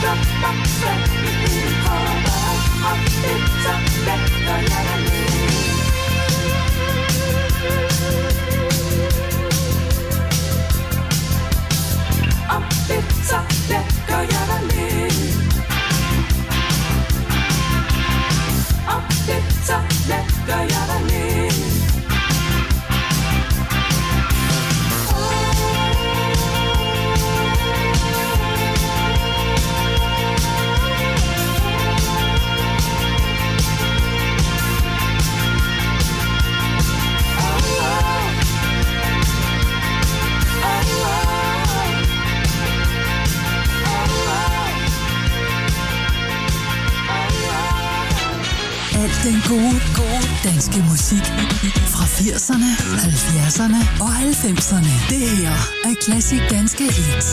så bamse i hele kroppen, og det så let gør jeg dig leve. Og det så let gør jeg dig leve. Og det så let gør jeg dig leve. Alt den gode danske musik fra 80'erne, 70'erne og 90'erne. Det her er Classic Danske Hits.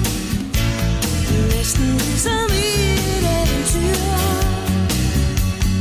Som i et eventyr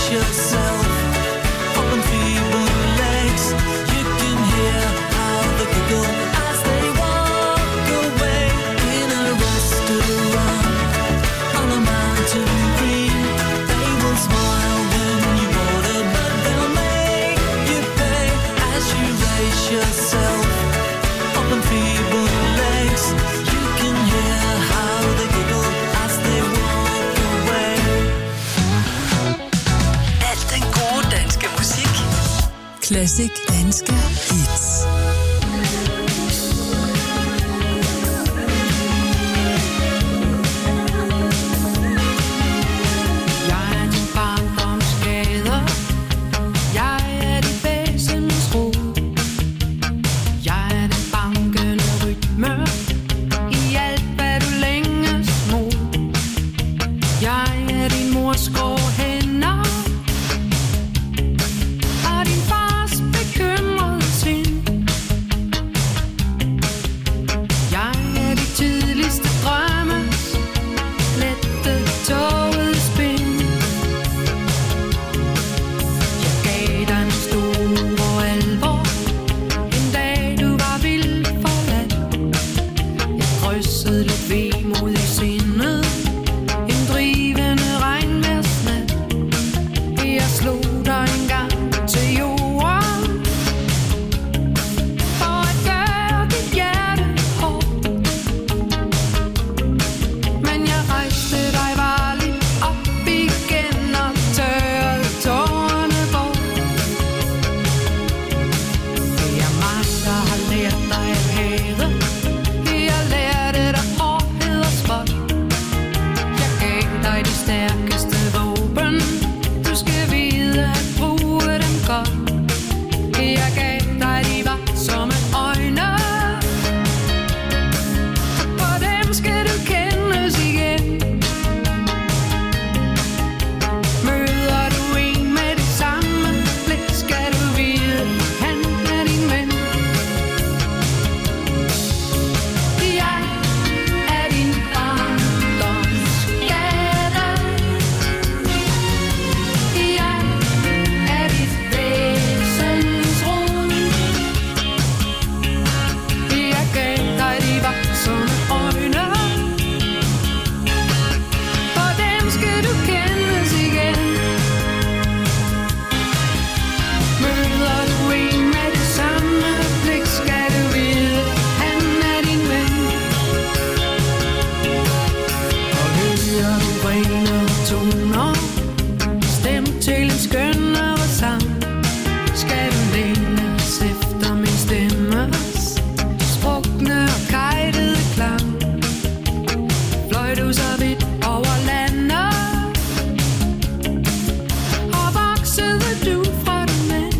yourself up on feeble legs. You can hear how they giggle as they walk away in a restaurant on a mountain green. They will smile when you order, but they'll make you pay as you raise yourself up on feeble legs. You can hear how they giggle as they walk away. Al den gode danske musik. Classic danske hits. Jeg er din barndomsskader. Jeg er dit væsens ro. Jeg er den bankende rytme i alt, hvad du længes mod. Jeg er din mors grå hænder og din fars bekymrede sind. Jeg er de tidligste drømmes lette tågede spin. Jeg gav dig en stor alvor en dag du var vildt forladt. Jeg krydsede lidt vemod i sindet en drivende regnværsnat. Jeg slog dig engang til jorden for at gøre dit hjerte hårdt. Men jeg rejste dig varligt op igen og tørrede tårerne bort. Det er mig, der har lært dig at hade. Jeg lærte dig hårdhed og spot. Jeg gav dig de stærkeste våben. Du skal vide at bruge dem godt. Jeg gav dig de varsomme øjne. På dem skal du kendes igen. Møder du en med det samme blik, skal du vide, han er din ven. Jeg er din barndomsskader. Jeg er dit væsens rod. Jeg gav dig de varsomme øjne. For dem skal du kendes igen. Møder du en med det samme blik, skal du vide, han er din ven. Og hører du rene toner, stem til en skønnere sang, skal du længes efter min stemmes sprukne og kejtede klang. Fløj du så vidt over landet, og voksede du fra den mand.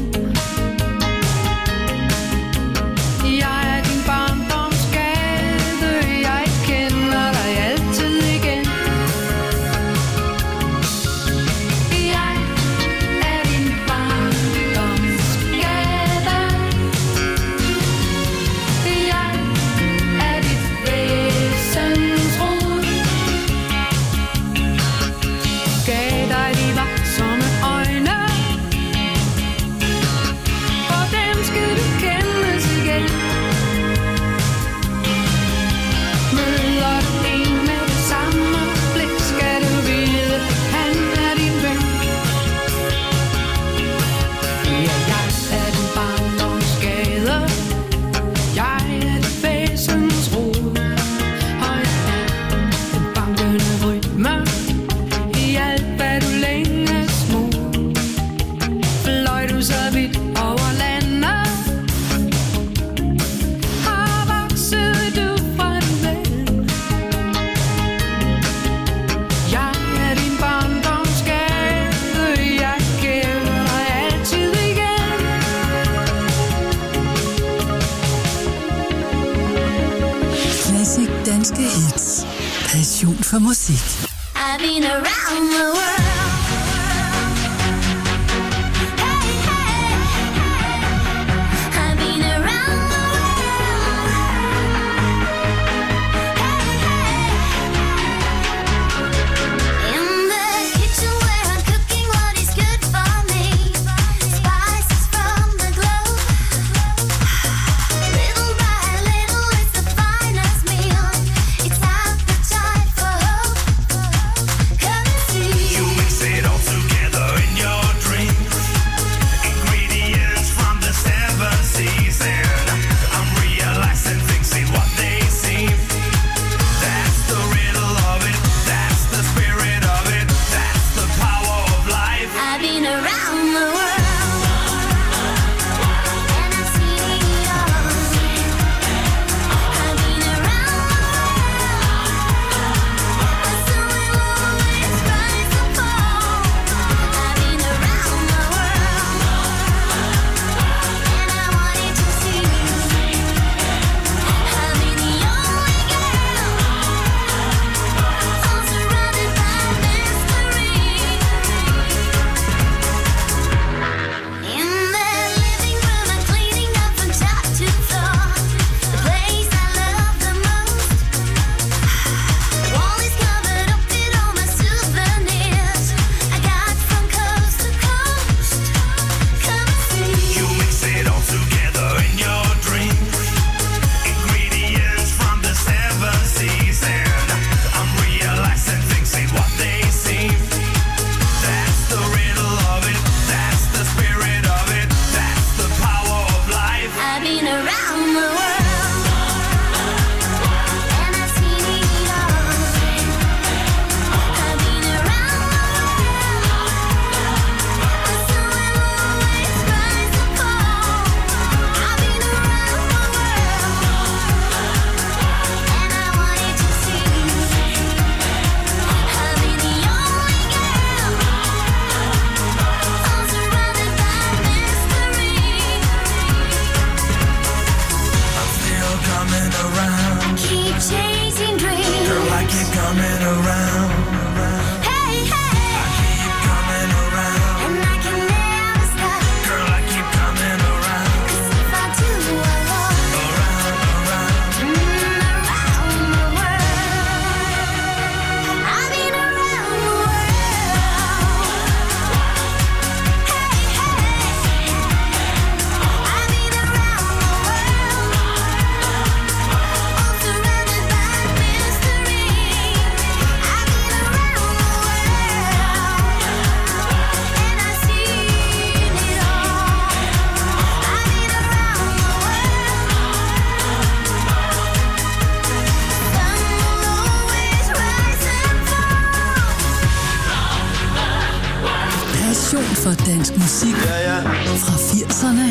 Jeg er din barndomsskade, jeg kender dig altid igen. Jeg er din barndomsskade. Jeg er dit væsens rod. Gav dig de varsomme øjne. For dem skal du kendes igen. Møder du en med det samme blik, skal du vide, han er din ven. Ja, jeg er din barndomsskade. Jeg er dit væsens rod. Og jeg er den bankende rytme i alt, hvad du længes mod. Fløj du så vidt over landet, og voksede du fra den ven. Jeg er din barndomsskade, jeg kender dig altid igen. Classic danske hits. Passion for musik. I've been around the world. Hey, hey, hey. I've been around the world. Hey, hey, hey. In the kitchen where I'm cooking what is good passion for dansk musik fra 80'erne,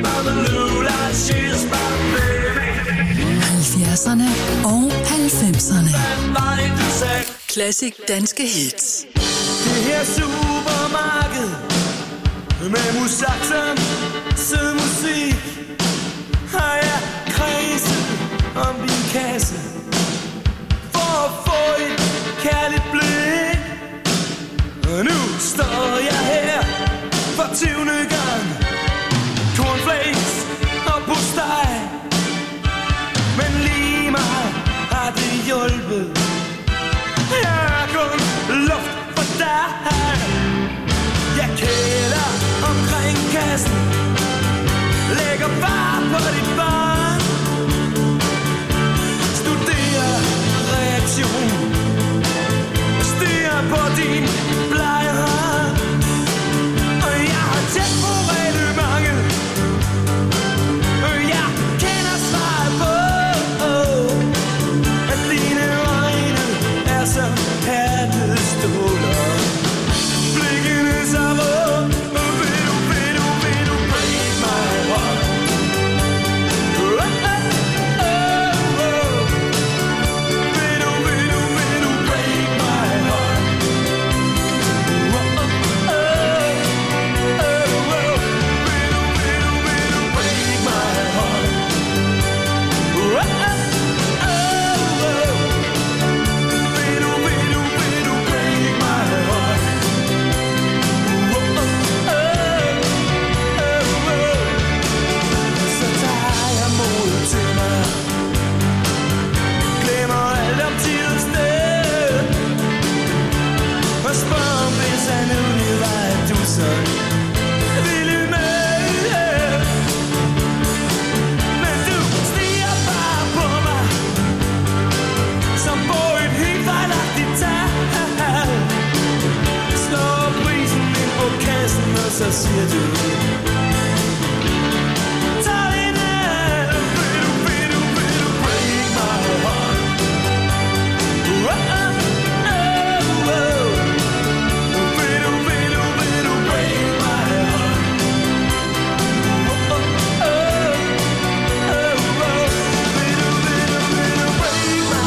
70'erne og 90'erne. Classic danske hits. Det her supermarked med musik som sød musik har jeg kredset om din kasse for at få et kærligt blik. Og nu står jeg her for 20. gang. Cornflakes og postej, men lige meget har det hjulpet. Jeg er kun luft for dig. Jeg kæler omkring kassen, lægger bare på dit barn, studerer reaktion, stiger på din blege hånd. Og jeg har tæt på reglementet, og jeg kender svaret på, at dine øjne er som hatteståler. Blikkene så rød, og vil du break my heart. Vil du break my heart. Vil du break my heart. Så tager jeg modet til mig, glemmer alt om tid og sted, og spørger om hvis jeg nu det var, at du så ville med. Men du stiger bare på mig, som på et helt fejlagtigt tal. Slår prisen ind på kassen, og så siger du: tag det ned. Vil du break my heart. Vil du break my heart. Vil du break my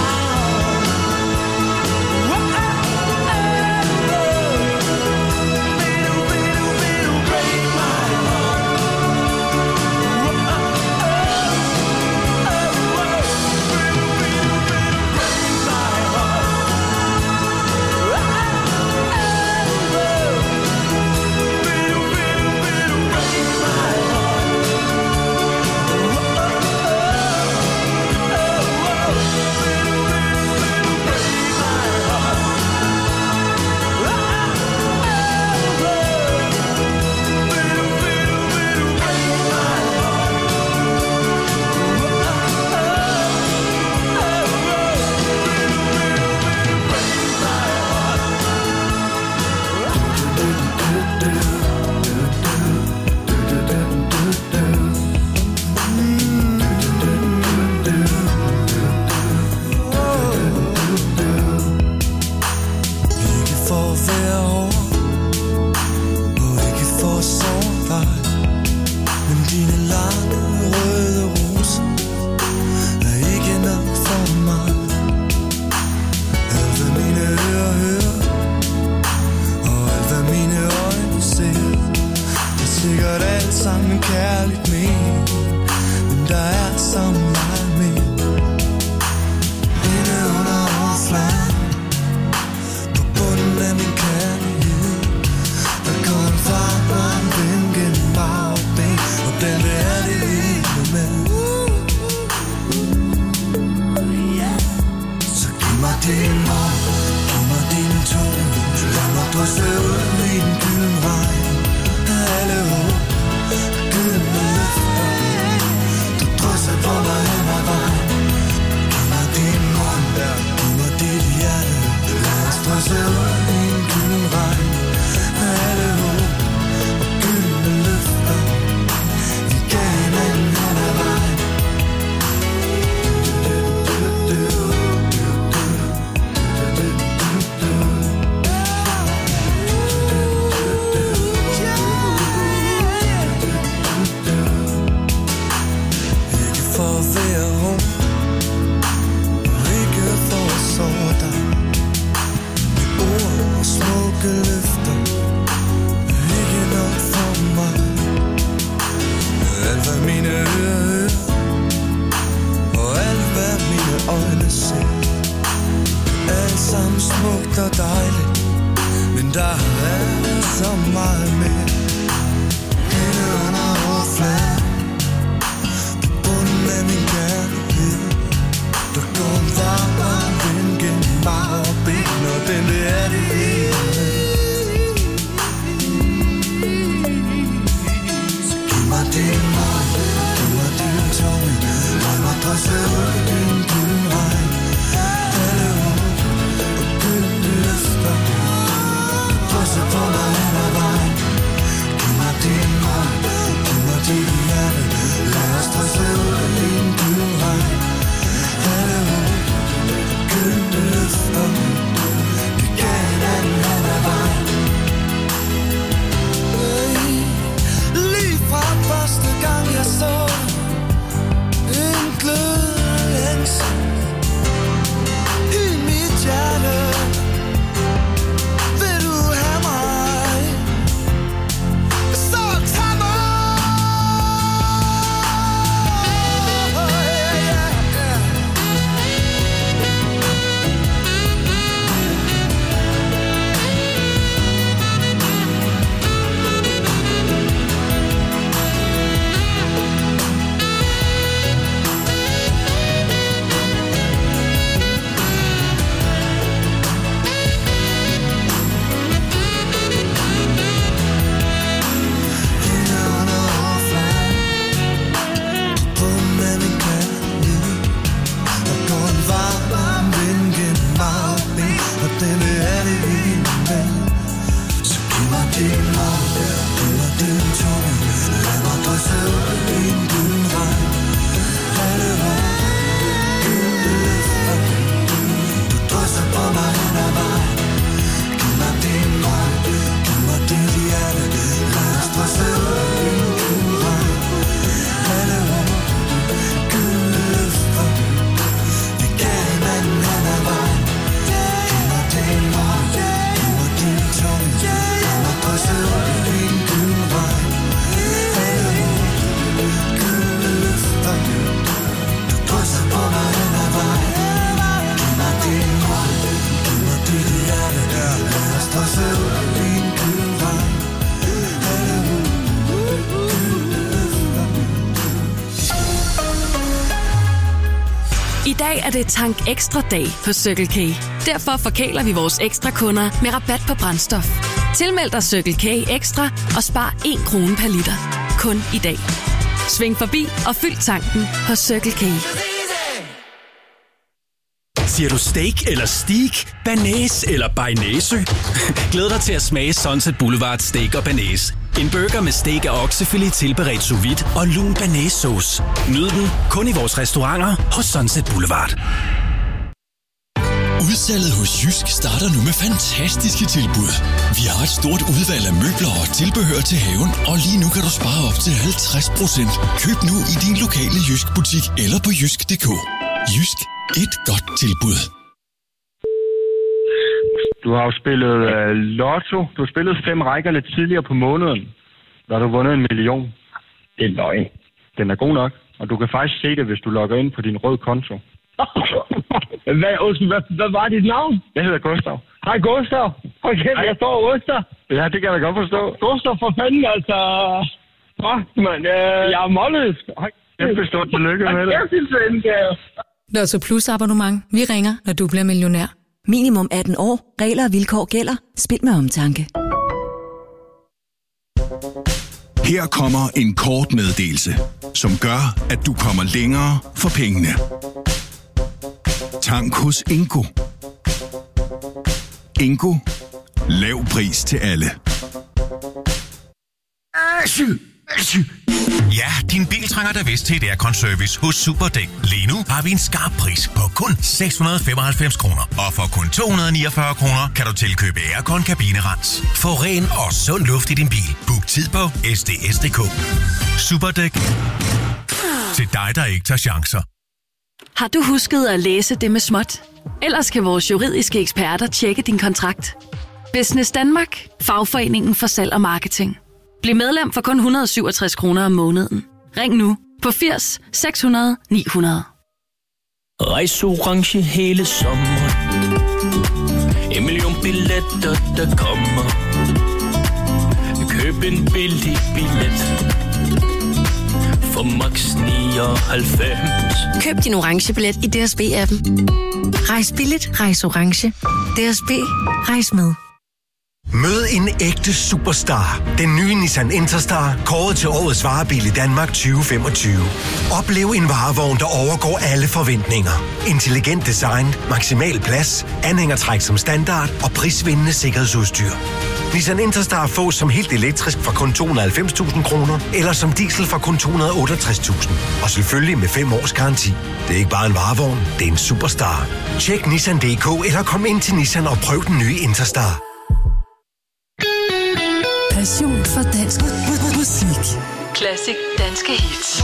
Ikke for at være hård, og ikke for at sove dig, men dine lange røde roser er ikke nok for mig. Alt hvad mine ører hører, og alt hvad mine øjne ser, det er sikkert alt sammen kærligt ment, men der er så meget mere inde under overfladen. På bunden af min kærlighed, der går en fart og en vind gennem bagben, og den vil jeg det hele med. Så giv mig din mor, giv mig din tone, lad mig drysse ud i en gylden regn af alle håb, gyldne løfter, du drysser på mig hen ad vejen. Giv mig din mund, giv mig dit din mund, giv mig din tunge, lad mig dresse ud i din gyldregn. Alle ord og gyldne løfter, dresse på mig hen ad vejen. Giv mig din mund, giv mig dit hjerte, lad os dresse ud i din gyldregn. Alle ord og gyldne løfter, vi gav hinanden hen ad vejen. Lige fra første gang jeg så en glødende længsel i mit hjerte. Vil du have mig, så tag mig. I dag er det Tank Ekstra dag på Circle K. Derfor forkæler vi vores ekstra kunder med rabat på brændstof. Tilmeld dig Circle K Ekstra og spar 1 krone per liter. Kun i dag. Sving forbi og fyld tanken hos Circle K. Siger du steak eller steak, banæs eller bearnaise? Glæd dig til at smage Sunset Boulevard Steak og Banæs. En burger med steak af oksefilet tilberedt sous vide og lun banæssauce. Nyd den kun i vores restauranter hos Sunset Boulevard. Udsalget hos Jysk starter nu med fantastiske tilbud. Vi har et stort udvalg af møbler og tilbehør til haven, og lige nu kan du spare op til 50%. Køb nu i din lokale Jysk-butik eller på jysk.dk. Jysk. Et godt tilbud. Du har jo spillet lotto. Du har spillet 5 rækker lidt tidligere på måneden. Der har du vundet 1 million. Det er løgn. Den er god nok. Og du kan faktisk se det, hvis du logger ind på din røde konto. Hvad var dit navn? Jeg hedder Gustav. Hej Gustav. Okay, jeg står Oster. Ja, det kan jeg da godt forstå. Gustav, for fanden, altså. Men jeg er målløs. Kæmpestort tillykke med det. Lotto Plus abonnement. Vi ringer, når du bliver millionær. Minimum 18 år. Regler og vilkår gælder. Spil med omtanke. Her kommer en kort meddelelse, som gør, at du kommer længere for pengene. Tank hos Ingo. Ingo. Lav pris til alle. Ja, din bil trænger da vist til et aircon-service hos Superdæk. Lige nu har vi en skarp pris på kun 695 kroner. Og for kun 249 kroner kan du tilkøbe aircon kabinerens. Få ren og sund luft i din bil. Book tid på sds.dk. Superdæk. Til dig, der ikke tager chancer. Har du husket at læse det med småt? Ellers kan vores juridiske eksperter tjekke din kontrakt. Business Danmark. Fagforeningen for salg og marketing. Bliv medlem for kun 167 kroner om måneden. Ring nu på 80 600 900. Rejseorange hele sommeren. 1 million billetter, der kommer. Køb en billig billet for max 99. Køb din orange billet i DSB-appen. Rejs billigt, rejs orange. DSB, rejs med. Mød en ægte superstar. Den nye Nissan Interstar, kåret til årets varebil i Danmark 2025. Oplev en varevogn, der overgår alle forventninger. Intelligent design, maksimal plads, anhængertræk som standard og prisvindende sikkerhedsudstyr. Nissan Interstar fås som helt elektrisk for kun 290.000 kroner, eller som diesel for kun 268.000. Og selvfølgelig med 5 års garanti. Det er ikke bare en varevogn, det er en superstar. Tjek Nissan.dk eller kom ind til Nissan og prøv den nye Interstar. Passion for dansk musik. Classic danske hits.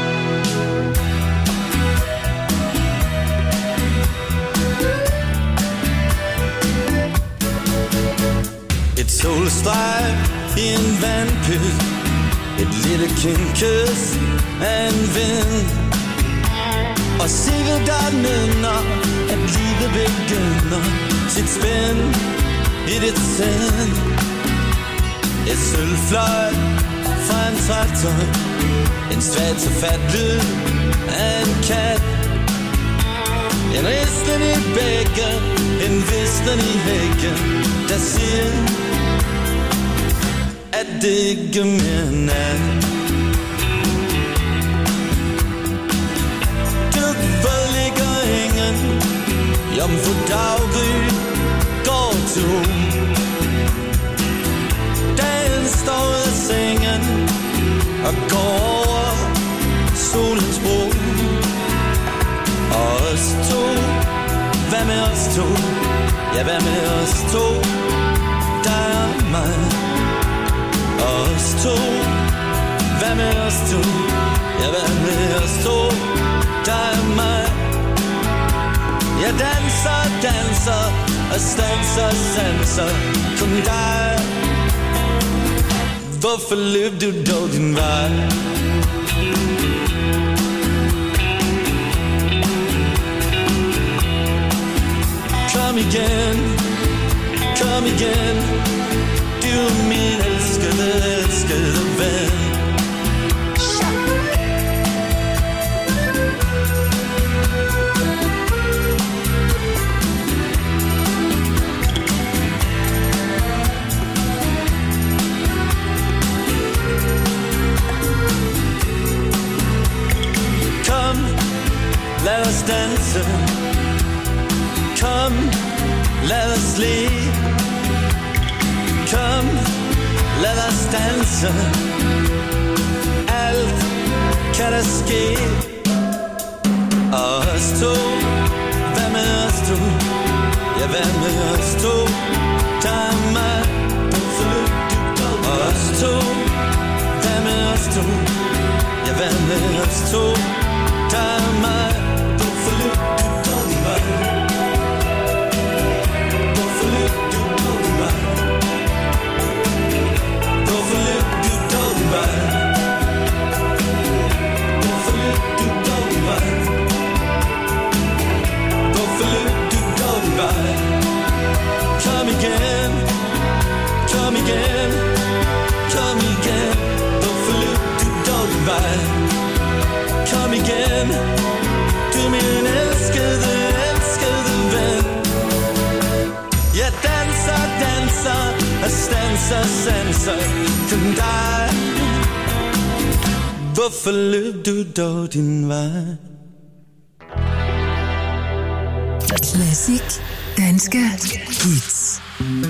Et solstrejf i en vandpyt, et lille kindkys af en vind. Og sikkert der nynner, at livet begynder sit spænd i dit sind. Et sølvfløjt fra en traktor, en svagt så fat lyd af en kat. En risten i bækken, en visten i hækken, der siger, at det ikke mere er nat. Dødvold ligger ingen, jomfru daggry går tom. Dagen står ud af sengen og går over solens bro. Og os to, hvad med os to? Ja, hvad med os to? Der er mig. Og os to, hvad med os to? Ja, hvad med os to? Der er mig. Jeg danser, danser og stanser, sanser kun dig. Hvorfor løb du dog din vej? Kom igen, kom igen, du er min elskede, elskede ven. Kom, lad os danse. Kom, lad os le. Kom, lad os danse. Alt kan der ske. Og os to, hvad med os to? Ja, hvad med os to? Der er mig. Og os to, hvad med os to? Ja, hvad med os to? Der er mig. Kom igen, kom igen, kom igen. Hvorfor løb du dog din vej? Kom igen, du er min elskede, elskede ven. Jeg danser, danser og stanser, sanser kun dig. Hvorfor løb du dog din vej? Classic danske hits.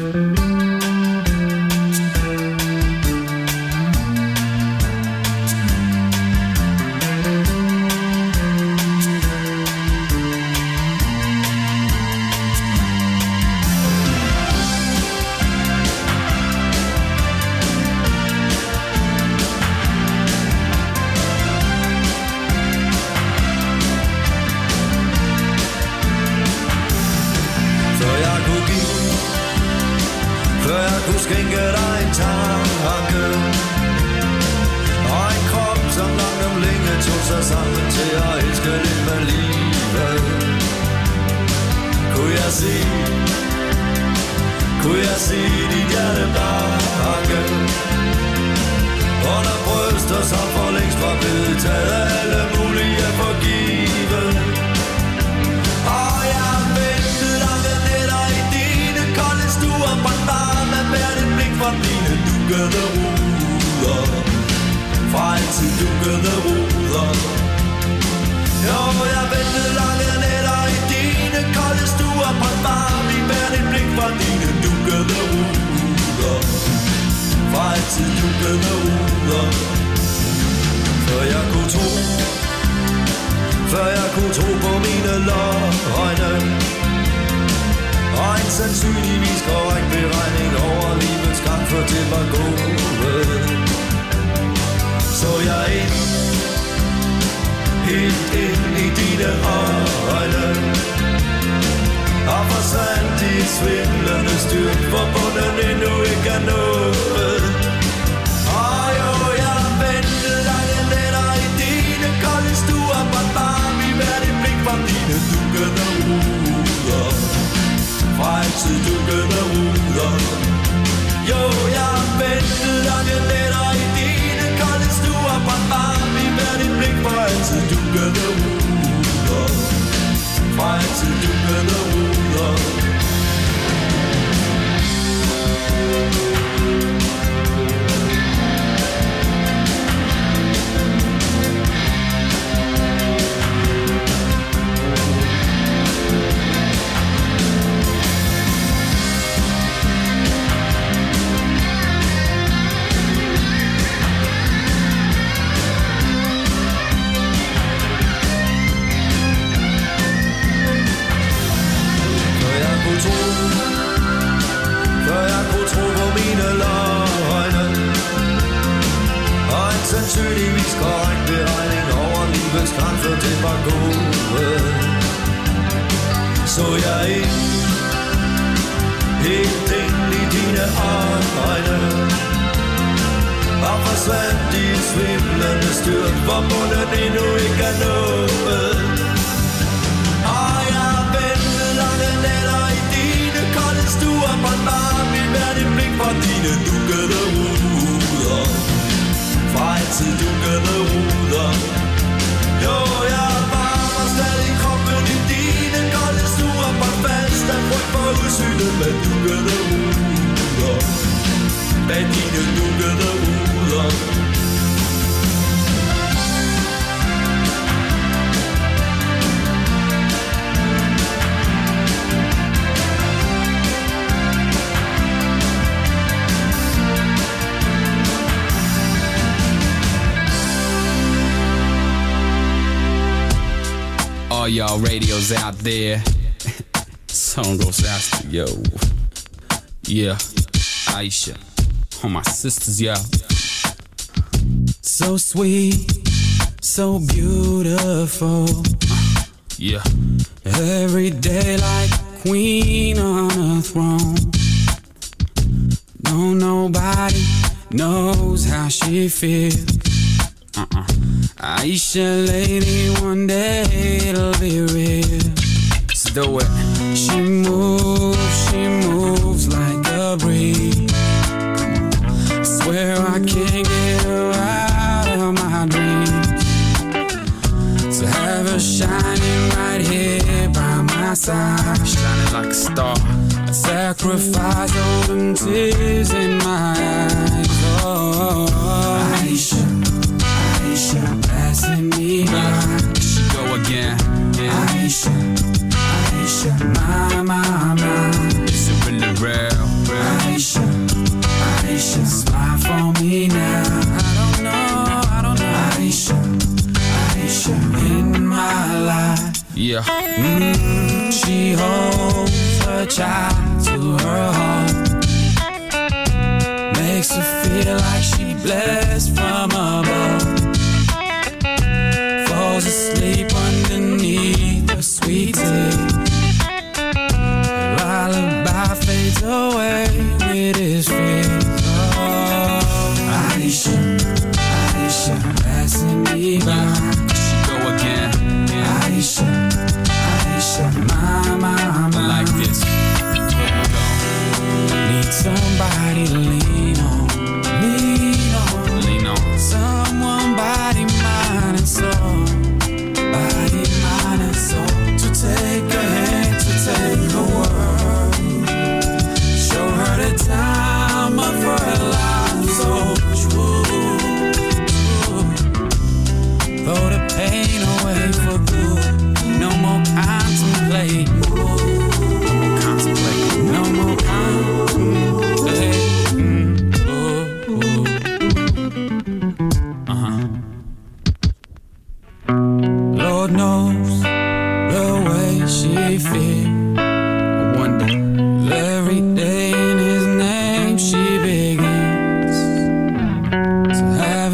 Skænke dig en tanke og en krop, som langt om længe tog sig sammen til at elske lidt med livet. Kunne jeg se dit hjerte banke under bryster, som for længst var blevet taget alle mulige for givet. Og jeg ventede lange nætter i dine kolde stuer på varme vejr. altid dukkede ruder. Før jeg kunne tro på mine løgne. Og en sandsynligvis korrekt beregning over livets gang, for det var gået. Så jeg ind, helt ind i dine øjne, og forsvandt i et svindlende styrt, hvor bunden endnu ikke er nået. Og jo, jeg ventede lange nætter i dine kolde stuer, bare vi hvert et blik fra dine dukkede ruder. Fra altid dukkede ruder. Jo, jeg ventede lange nætter i dine kolde stuer, bare vi hvert et blik fra altid dukkede ruder. Fra altid dukkede ruder. Før jeg kunne tro på mine løgne. Og en sandsynligvis korrekt beregning over livets grænser, det var gået. Så jeg ind, helt ind i dine øjne, og forsvandt i et svimlende styrt, hvor bunden endnu ikke er nået. Og jeg ventede lange nætter i dine kolde stuer, bare vi hvert et blik fra dine dukkede ruder. Fra altid dukkede ruder. Jo, jeg varmer stadig kroppen i dine kolde stuer, bare fast af frygt for udsynet med dukkede ruder. Med dine dukkede ruder. All y'all radios out there. Song goes out to yo. Yeah, Aisha. All my sisters, yeah. So sweet, so beautiful. Yeah. Every day like a queen on a throne. No, nobody knows how she feels. Aisha, lady, one day it'll be real. Let's do it. She moves like a breeze. I swear I can't get her out of my dreams. To have her shining right here by my side, shining like a star. I sacrifice all them tears in my eyes. Oh, Aisha, Aisha, passing me by. She go again. Yeah. Aisha, Aisha, my. Is it really real? Aisha, Aisha, smile for me now. I don't know. Aisha, Aisha, in my life. Yeah. She holds her child to her heart. Makes her feel like she blessed from above. Falls asleep underneath her sweet tea. Lullaby fades away with his feet. Oh, Aisha, Aisha, passing me by. She go again. Yeah. Aisha, Aisha, my. Like this. Here we go. Need somebody to lean on. Lean on. Someone, body, mind, and soul. Body, mind, and soul. To take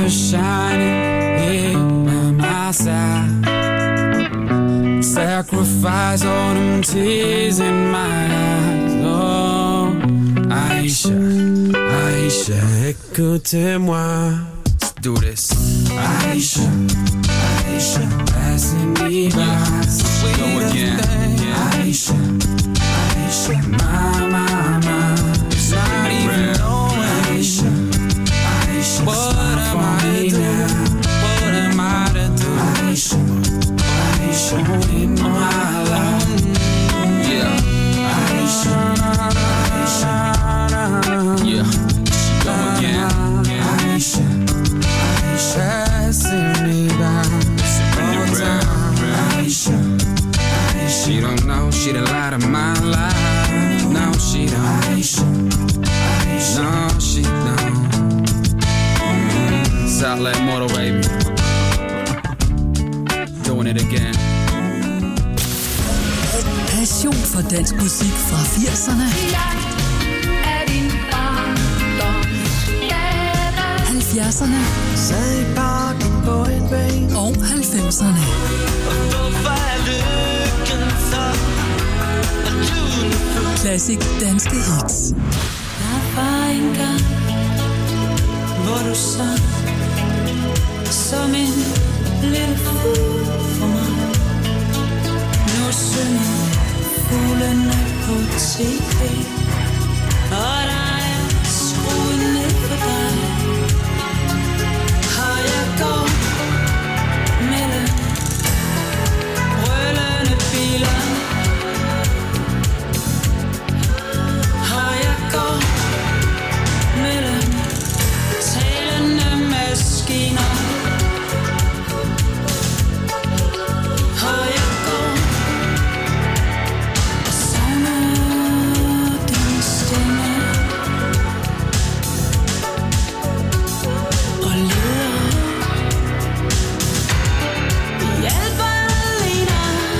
her shining here by my side. Sacrifice all them tears in my eyes. Oh, Aisha, Aisha, écoutez-moi. Let's do this. Aisha, Aisha, passing me by. Go again. Aisha, Aisha, my. Not even knowing Aisha, Aisha, what am I to do? What am I to do? Aisha, Aisha, in my life. Yeah, Aisha, Aisha, yeah. Go again. Aisha, Aisha, passing me by. Aisha, Aisha, she don't know she the light of my life. No, she don't. Aisha, Aisha, no, she don't. Southland Motor, baby. Doing it again. Passion for dansk musik fra 80'erne, 70'erne og 90'erne. Classic danske hits. Der var engang, hvor du sang som en lille fugl for mig. Nu synger fuglene på TV, og der er skruet ned for dig. Og jeg går mellem rullende biler. Og jeg går mellem talende maskiner. Og jeg går og savner din stemme. Og leder i alt alene.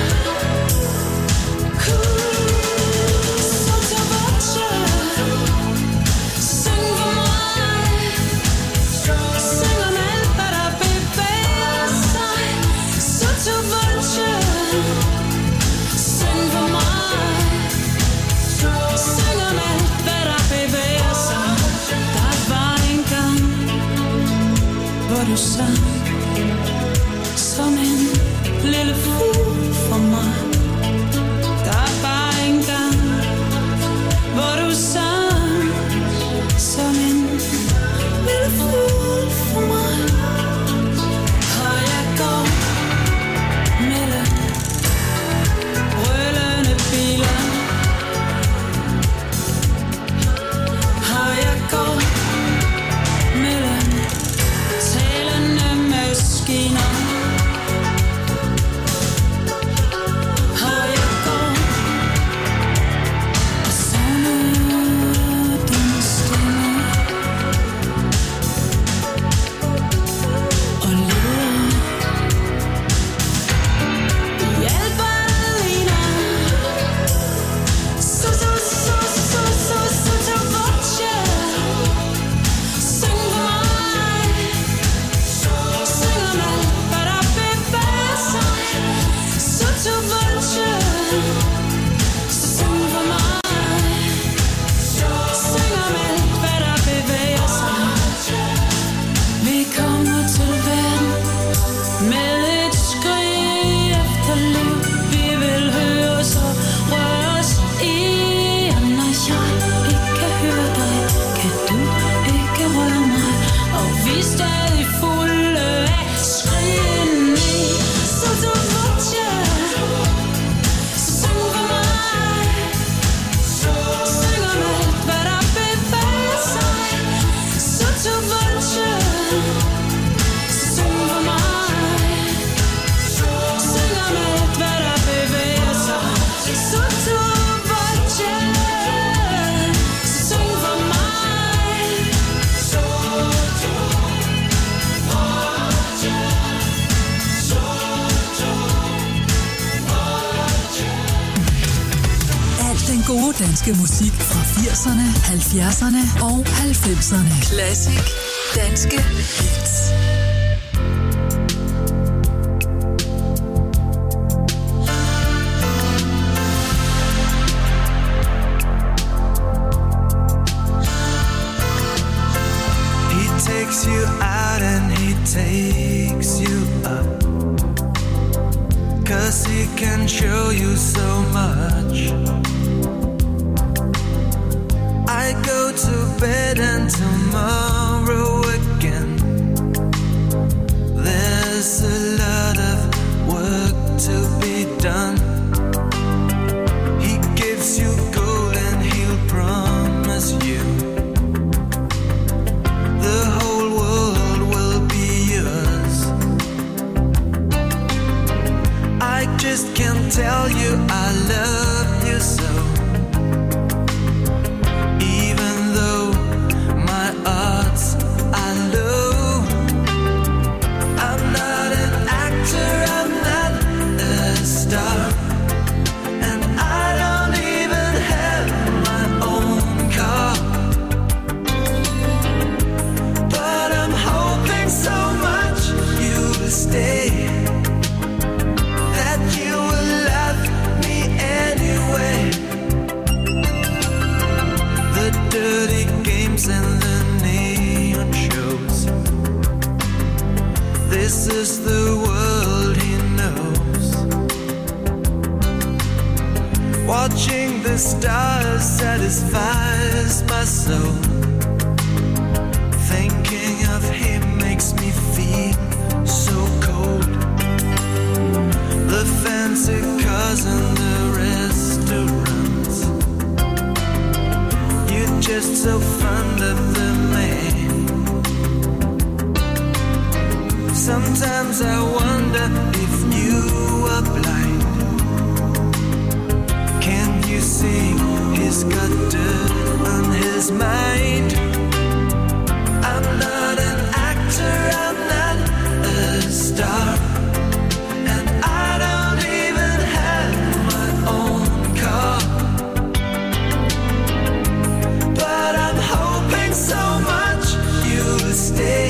Så tag voce, syng for mig. Syng om alt, hvad der bevæger sig. Så tag voce, syng for mig. Syng om alt, hvad der bevæger sig. Der var engang, hvor du sang som en lille fugl for mig. Der var engang, hvor du sang som en lille fugl for mig. Og jeg går mellem rullende biler. Og jeg går mellem talende maskiner. Og jeg går og savner din stemme. Og leder i alt alene. Så tag voce, syng for mig. Syng om alt, hvad der bevæger sig. Så tag voce, syng for mig. Syng om alt, hvad der bevæger sig. Vi kommer til verden med et skrig efter liv. Vi vil høre os og røre os i. Og når jeg ikke kan høre dig, kan du ikke røre mig. Og vi er stadig fulde af skrigen i. Så tag voce, syng for mig. Syng om alt, hvad der bevæger sig. Så tag voce, syng for mig. Syng om alt, hvad der bevæger sig. Så tag voce, syng for mig. Al den gode danske musik fra 80'erne, 70'erne og 90'erne. Classic danske hits. out and he takes you up, 'cause he can show you so much. I go to bed and tomorrow again. There's a lot of work to be done. He gives you gold and he'll promise you the whole world will be yours. I just can't tell you I love you so, even though my odds are low. I'm not an actor, I'm not a star, and I don't even have my own car. But I'm hoping so much you'll stay, that you will love me anyway. The dirty games and the neon shows, this is the world he knows. Watching the stars satisfies my soul. Thinking of him makes me feel so cold. The fancy cars and the restaurants, you're just so fond of the man. Sometimes I wonder if you are blind. Can you see he's got dirt on his mind? I'm not an actor, I'm not a star, and I don't even have my own car. But I'm hoping so much you'll stay,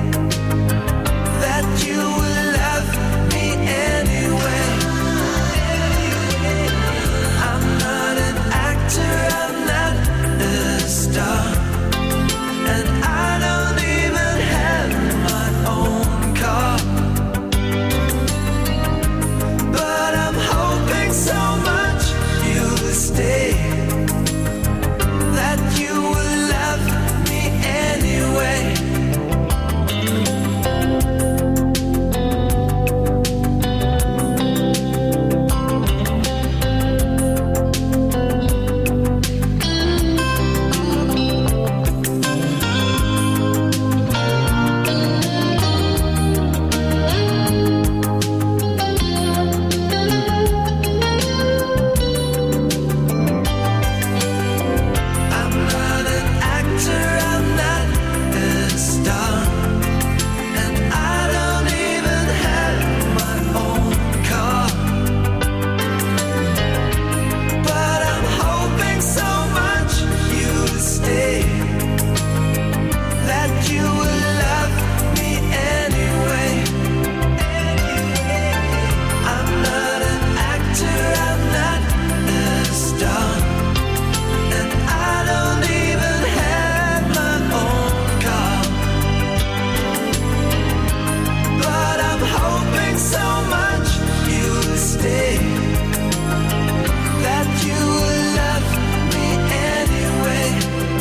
that you will love me anyway. I'm not an actor, I'm not a star, and I don't even have my own car. But I'm hoping so much you'll stay, that you will love me anyway. I'm not an actor, I'm not a star, and I don't even have my own car. But I'm hoping so much you'll stay, that you will love me anyway. I'm not an actor, I'm not a star, and I don't even have my own car. But I'm hoping so much you'll stay, that you will love me anyway.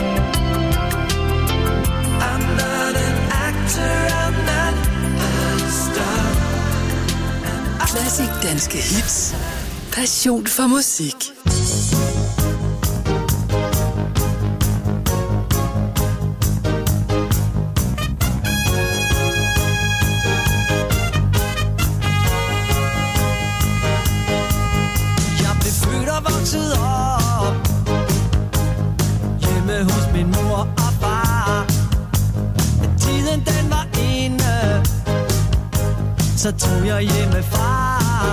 I'm not an actor, I'm not a star. Klassik danske hits. Passion for musik. Jeg blev født og vokset op hjemme hos min mor og far. Tiden den var inde, så tog jeg hjemmefra.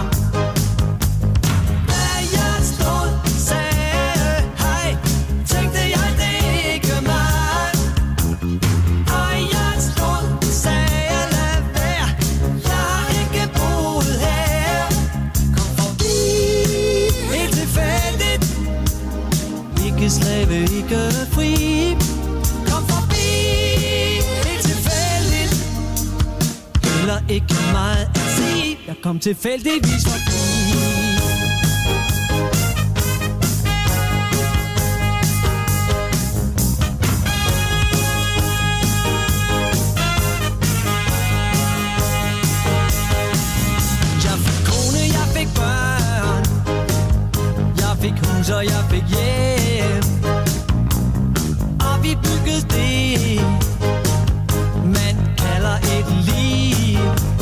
Da jeg stod, sagde hej, tænkte jeg det ikke mig. Og jeg stod, sagde lad være, jeg har ikke boet her. Kom forbi, helt tilfældigt, ikke slave, ikke fri. Kom forbi, helt tilfældigt, heller ikke meget at sige. Jeg kom tilfældigvis forbi. Jeg fik kone, jeg fik børn, jeg fik hus og jeg fik hjem, og vi byggede det man kalder et liv.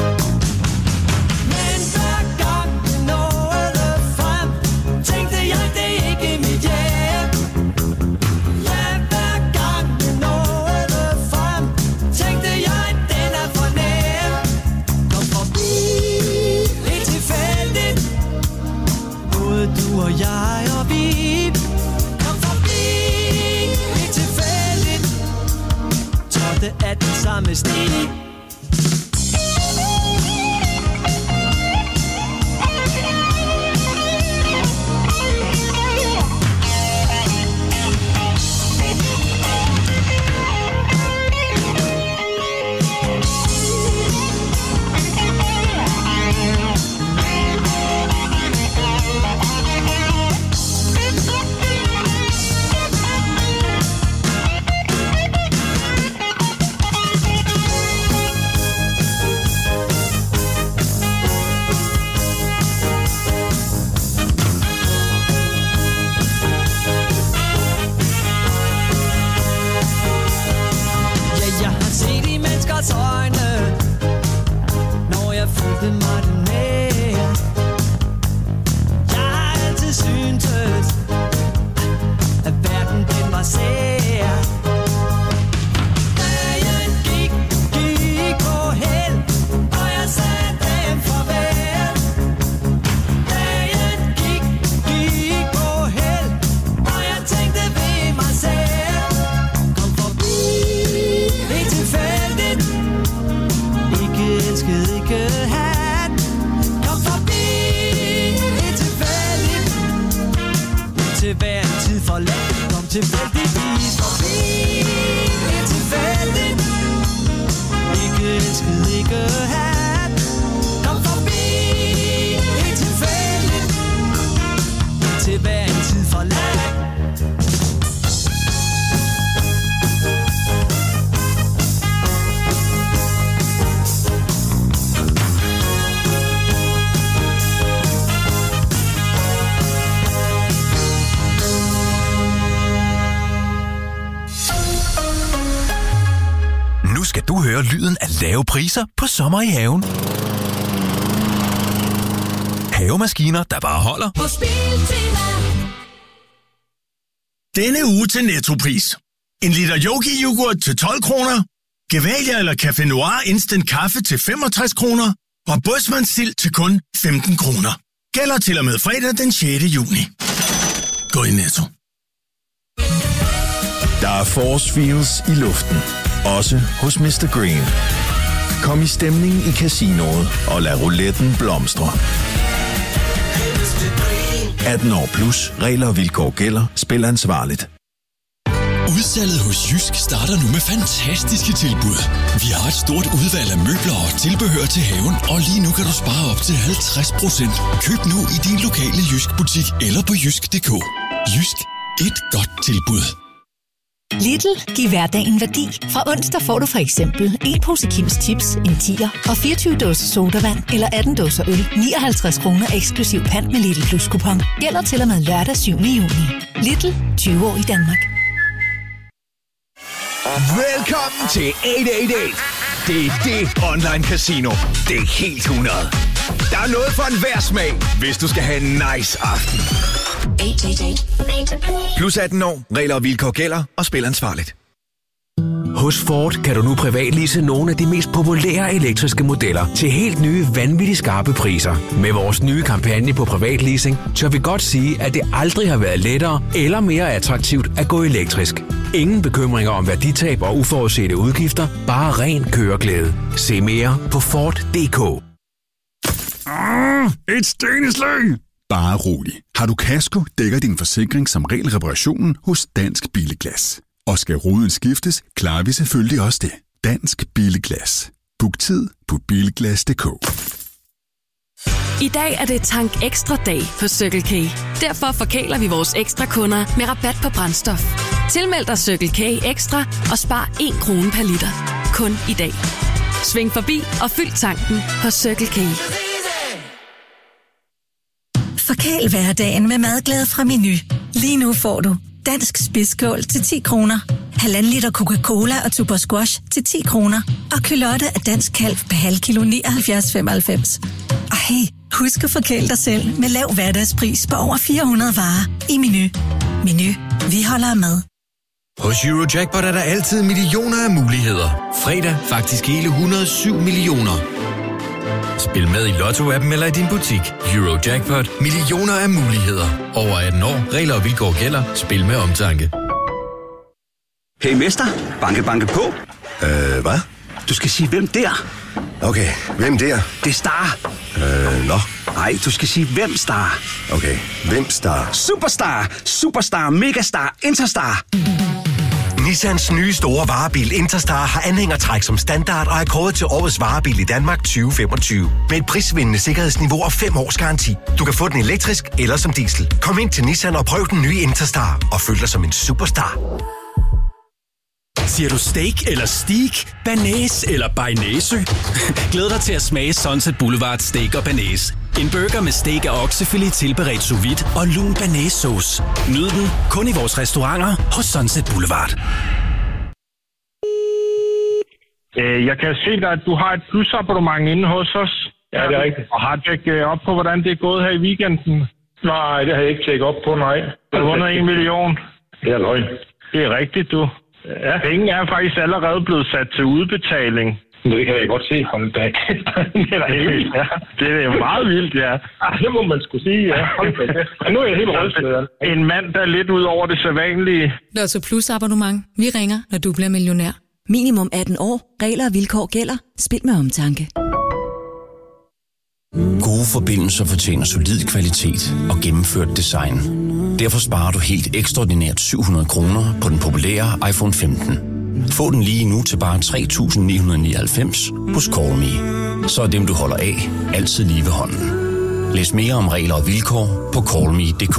Men hver gang det nåede frem, tænkte jeg, det er ikke mit hjem. Ja, hver gang det nåede frem, tænkte jeg, den er for nem. Kom forbi, lidt tilfældigt, både du og jeg og vi. Kom forbi, lidt tilfældigt, trådte af den samme sti. Øjne, når jeg følte mig den nær. Jeg har altid syntes, at verden den var sær. Dagen gik på held, og jeg sagde dagen farvel. Dagen gik på held, og jeg tænkte ved mig selv. Kom forbi, lidt tilfældigt, elskede ikke hat. Kom forbi, lidt tilfældigt, til hver en tid for let. Kom tilfældigvis forbi, lidt tilfældigt, ikke elskede ikke hat. Kom forbi, lidt tilfældigt, til hver en tid for let. Nu skal du høre lyden af lave priser på sommer i haven. Havemaskiner, der bare holder. På Biltema. Denne uge til Nettopris. En liter Yogi-yoghurt til 12 kroner. Gevalia eller Café Noir Instant Kaffe til 65 kroner. Og Bådsmandsild til kun 15 kroner. Gælder til og med fredag den 6. juni. Gå i Netto. Der er force feels i luften. Også hos Mr. Green. Kom i stemning i casinoet og lad rouletten blomstre. 18 år plus. Regler og vilkår gælder. Spil ansvarligt. Udsalget hos Jysk starter nu med fantastiske tilbud. Vi har et stort udvalg af møbler og tilbehør til haven, og lige nu kan du spare op til 50%. Køb nu i din lokale Jysk-butik eller på jysk.dk. Jysk. Et godt tilbud. Lidl. Giv hverdagen værdi. Fra onsdag får du for eksempel en pose Kims Chips, en 10'er og 24 dåser sodavand eller 18 dåser øl. 59 kroner eksklusiv pant med Lidl Plus kupon. Gælder til og med lørdag 7. juni. Lidl. 20 år i Danmark. Velkommen til 888. Det er det online casino. Det er helt 100. Der er noget for enhver smag, hvis du skal have en nice aften. 888. Plus 18 år. Regler og vilkår gælder, og spil ansvarligt. Hos Ford kan du nu privatlease nogle af de mest populære elektriske modeller til helt nye, vanvittigt skarpe priser. Med vores nye kampagne på privatleasing, tør vi godt sige, at det aldrig har været lettere eller mere attraktivt at gå elektrisk. Ingen bekymringer om værditab og uforudsete udgifter, bare ren køreglæde. Se mere på Ford.dk. Et sten i slyng! Bare rolig. Har du kasko, dækker din forsikring som regel reparationen hos Dansk Billeglas. Og skal ruden skiftes, klarer vi selvfølgelig også det. Dansk Billeglas. Book tid på Bilglas.dk. I dag er det Tank Ekstra dag på Circle K. Derfor forkæler vi vores ekstra kunder med rabat på brændstof. Tilmeld dig Circle K Ekstra og spar 1 krone per liter. Kun i dag. Sving forbi og fyld tanken på Circle K. Forkæl hverdagen med madglæde fra Meny. Lige nu får du dansk spidskål til 10 kroner, 1,5 liter Coca-Cola og Tuborg Squash til 10 kroner, og kylotte af dansk kalv per halv kilo 79,95. Og hey, husk at forkæle dig selv med lav hverdagspris på over 400 varer i Meny. Meny, vi holder af mad. Hos Eurojackpot er der altid millioner af muligheder. Fredag faktisk hele 107 millioner. Spil med i Lotto-appen eller i din butik. Eurojackpot. Millioner af muligheder. Over 18 år. Regler og vilkår gælder. Spil med omtanke. Hey mester, banke, banke på. Hvad? Du skal sige, hvem der? Okay, hvem der? Det er Star. Nå. Nej, du skal sige, hvem Star. Okay, hvem Star? Superstar, Superstar, Megastar, Interstar. Nissans nye store varebil Interstar har anhængertræk som standard og er kåret til årets varebil i Danmark 2025. Med et prisvindende sikkerhedsniveau og 5 års garanti. Du kan få den elektrisk eller som diesel. Kom ind til Nissan og prøv den nye Interstar og føl dig som en superstar. Siger du steak eller steak, banæs eller bearnaise? Glæd dig til at smage Sunset Boulevard Steak og Banæs. En burger med steak af oksefilet tilberedt sous vide og lun banæssauce. Nyd den kun i vores restauranter hos Sunset Boulevard. Jeg kan se dig, at du har et plusabonnement inde hos os. Ja, det er rigtigt. Og har tjekket op på, hvordan det er gået her i weekenden? Nej, det har jeg ikke tjekket op på, nej. Du har vundet 1 million. Det er løgn. Det er rigtigt, du. Ja. Penge er faktisk allerede blevet sat til udbetaling. Det kan jeg godt se fra den dag. Det er da helt vildt, ja. Det er meget vildt, ja. Det må man skulle sige, ja. Nu er jeg helt rystet. En mand, der er lidt ud over det sædvanlige. Lotto Plus abonnement. Vi ringer, når du bliver millionær. Minimum 18 år. Regler og vilkår gælder. Spil med omtanke. Gode forbindelser fortjener solid kvalitet og gennemført design. Derfor sparer du helt ekstraordinært 700 kroner på den populære iPhone 15. Få den lige nu til bare 3.999 hos CallMe. Så er dem, du holder af, altid lige ved hånden. Læs mere om regler og vilkår på callme.dk.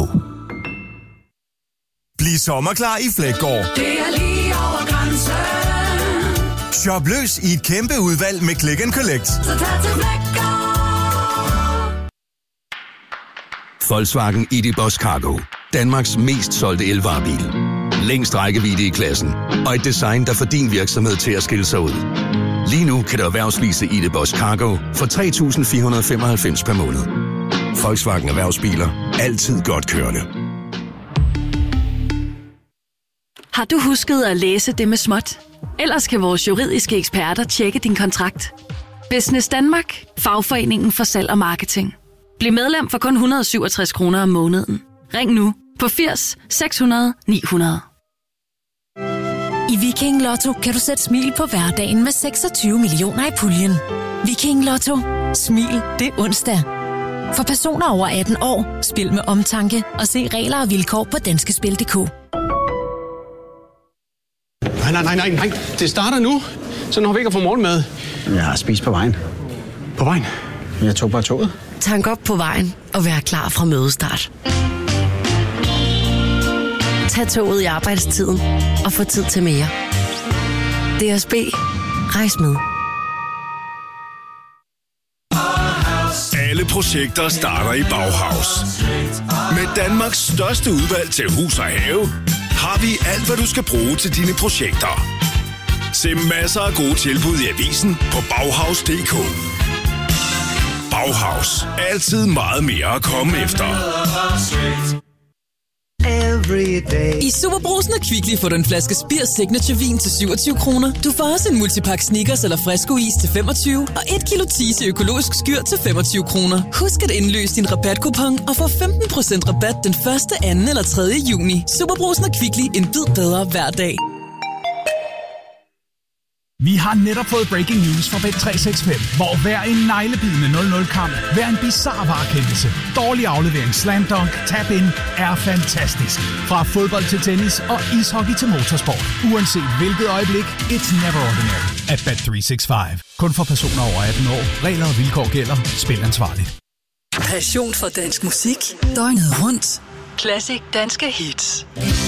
Bliv sommerklar i Flækgaard. Det er lige over grænsen. Shop løs i et kæmpe udvalg med Click & Collect. Så tag til Flækgaard. Volkswagen ID.Buzz Cargo. Danmarks mest solgte elvarebil. Længst rækkevidde i klassen. Og et design, der får din virksomhed til at skille sig ud. Lige nu kan du erhvervsvise ID.Buzz Cargo for 3.495 per måned. Volkswagen Erhvervsbiler. Altid godt kørende. Har du husket at læse det med småt? Ellers kan vores juridiske eksperter tjekke din kontrakt. Business Danmark. Fagforeningen for salg og marketing. Bliv medlem for kun 167 kroner om måneden. Ring nu på 80 600 900. I Viking Lotto kan du sætte smil på hverdagen med 26 millioner i puljen. Viking Lotto. Smil det er onsdag. For personer over 18 år, spil med omtanke og se regler og vilkår på danskespil.dk. Nej. Det starter nu. Så når vi ikke har fået morgenmad. Jeg har spist på vejen. På vejen? Jeg tog bare toget. Tank op på vejen og vær klar fra mødestart. Tag toget i arbejdstiden og få tid til mere. DSB. Rejs med. Alle projekter starter i Bauhaus. Med Danmarks største udvalg til hus og have, har vi alt, hvad du skal bruge til dine projekter. Se masser af gode tilbud i avisen på Bauhaus.dk. Bauhaus. Altid meget mere at komme efter. I Superbrugsen og Kvickly får du en flaske Spir Signature vin til 27 kroner. Du får også en multipack Snickers eller Fresco is til 25 og 1 kilo Tise økologisk skyr til 25 kroner. Husk at indløse din rabatkupon og få 15% rabat den 1., 2. eller 3. juni. Superbrugsen og Kvickly. En bid bedre hver dag. Vi har netop fået breaking news fra Bet365, hvor hver en neglebidende 0-0-kamp, hver en bizarre varekendelse, dårlig aflevering, slam dunk, tap-in er fantastisk. Fra fodbold til tennis og ishockey til motorsport. Uanset hvilket øjeblik, it's never ordinary. af Bet365. Kun for personer over 18 år. Regler og vilkår gælder. Spil ansvarligt. Passion for dansk musik. Døgnet rundt. Classic danske hits.